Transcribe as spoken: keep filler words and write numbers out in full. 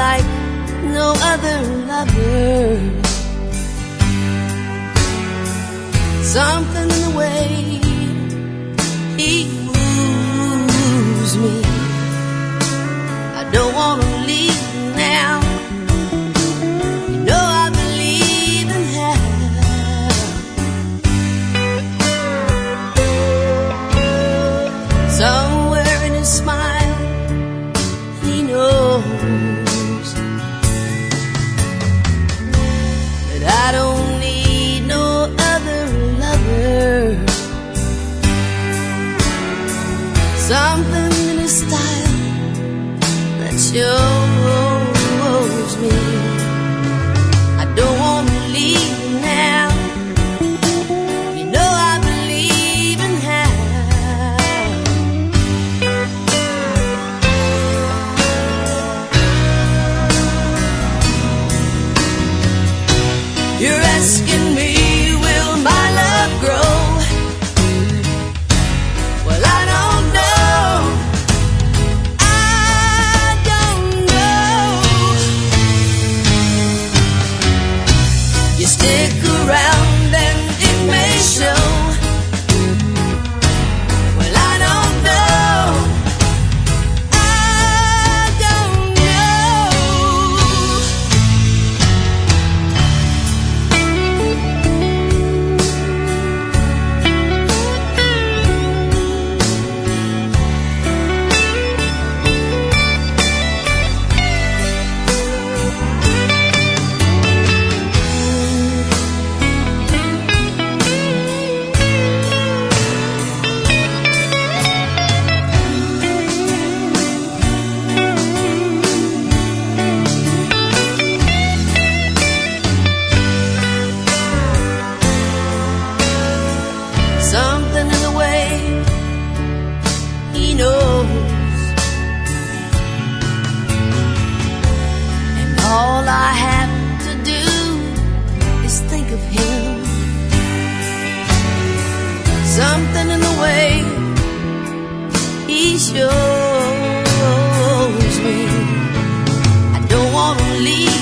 like no other lover. Something in the way he moves me, I don't want to leave now. You know I believe in hell. Somewhere in his smile, he knows that I don't need no other lover. Something in his style that shows me I don't want to leave now. You know I believe in hell. You're asking me, will my love grow? Well, I don't know. I don't know. You stick around and it may show. Well, I don't know. I don't know. Something in the way he knows, and all I have to do is think of him. Something in the way he shows me I don't want to leave.